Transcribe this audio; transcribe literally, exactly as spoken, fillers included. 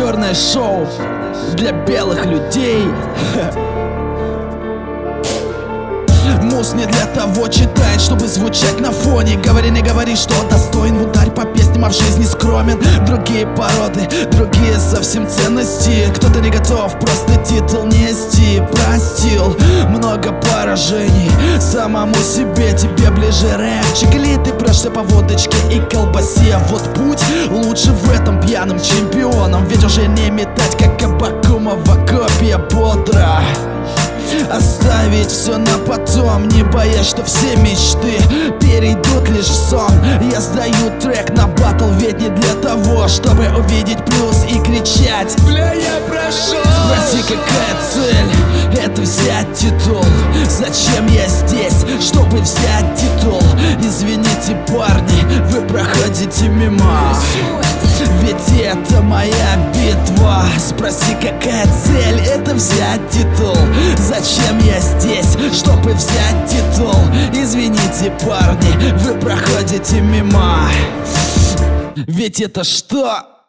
черное шоу для белых людей. Муз не для того читает, чтобы звучать на фоне. Говори, не говори, что достоин. Ударь по песням, а в жизни скромен. Другие породы, другие совсем ценности. Кто-то не готов просто титул нести. Простил много поражений самому себе. Тебе ближе рэпчик, или ты прошься по водочке и колбасе. Вот путь лучше в этом пьяным чемпионом. Ведь уже не метать, как Абакумова копия бодро. Оставить все на потом, не боясь, что все мечты перейдут лишь в сон. Я сдаю трек на батл, ведь не для того, чтобы увидеть плюс и кричать: бля, я прошел. Спроси, какая цель? Это взять титул. Зачем я здесь? Чтобы взять титул. Извините, парни, вы проходите мимо, ведь это моя битва. Спроси, какая цель? Это взять титул. Зачем я здесь? Чтобы взять титул. Извините, парни, вы проходите мимо, ведь это что?